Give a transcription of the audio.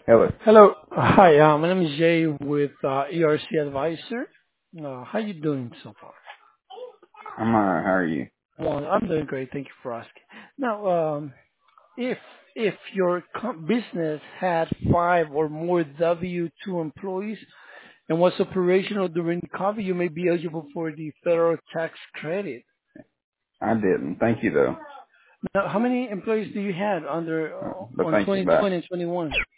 Hello. Hello. Hi, my name is Jay with ERC Advisor. How you doing so far? I'm alright. How are you? Well, I'm doing great. Thank you for asking. Now, if your business had 5 or more W-2 employees and was operational during COVID, you may be eligible for the federal tax credit. I didn't. Thank you though. Now, how many employees do you have under But on thank you. Bye. 2020 and 21?